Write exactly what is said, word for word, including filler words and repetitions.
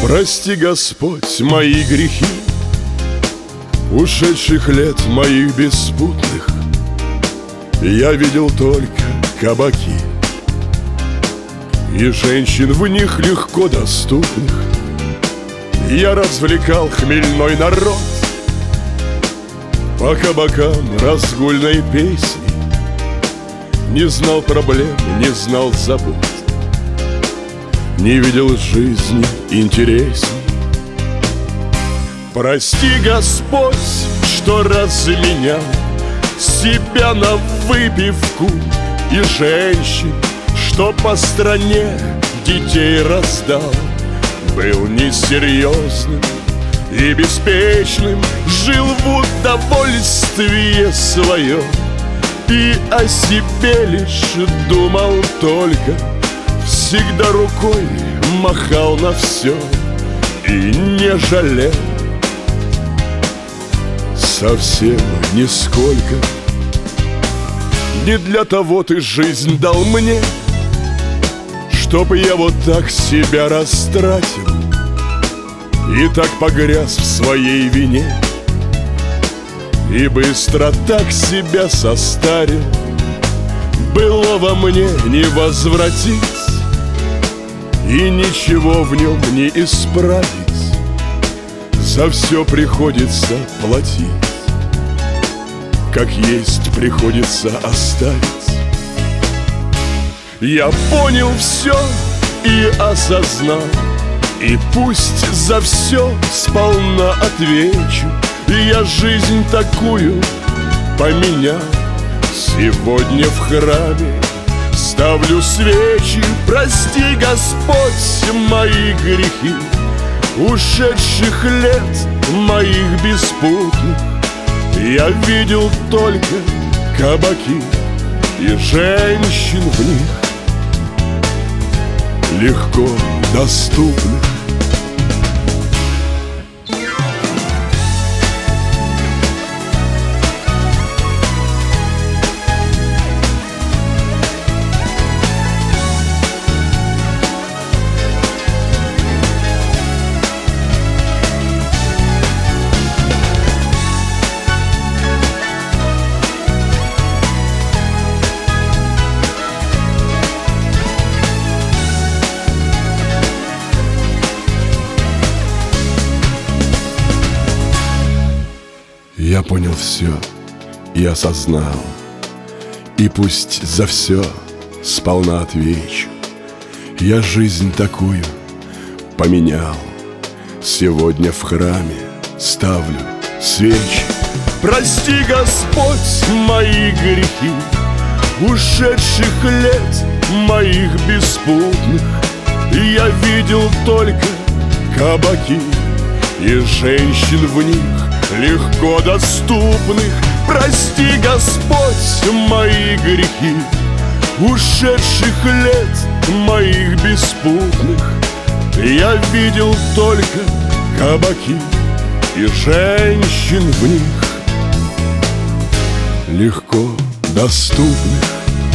Прости, Господь, мои грехи, ушедших лет моих беспутных. Я видел только кабаки и женщин в них легко доступных. Я развлекал хмельной народ по кабакам разгульной песни. Не знал проблем, не знал забот, не видел жизни интересней. Прости, Господь, что разменял себя на выпивку и женщин, что по стране детей раздал. Был несерьезным и беспечным, жил в удовольствие свое и о себе лишь думал только. Всегда рукой махал на все и не жалел совсем нисколько. Не для того ты жизнь дал мне, чтоб я вот так себя растратил и так погряз в своей вине, и быстро так себя состарил. Было во мне не возвратить и ничего в нем не исправить. За все приходится платить, как есть приходится оставить. Я понял все и осознал, и пусть за все сполна отвечу. Я жизнь такую поменял. Сегодня в храме ставлю свечи. Прости, Господь, мои грехи, ушедших лет моих беспутных. Я видел только кабаки и женщин в них легко доступных. Я понял все и осознал, и пусть за все сполна отвечу. Я жизнь такую поменял. Сегодня в храме ставлю свечи. Прости, Господь, мои грехи, ушедших лет моих беспутных. Я видел только кабаки и женщин в них легко доступных. Прости, Господь, мои грехи, ушедших лет моих беспутных. Я видел только кабаки и женщин в них легко доступных.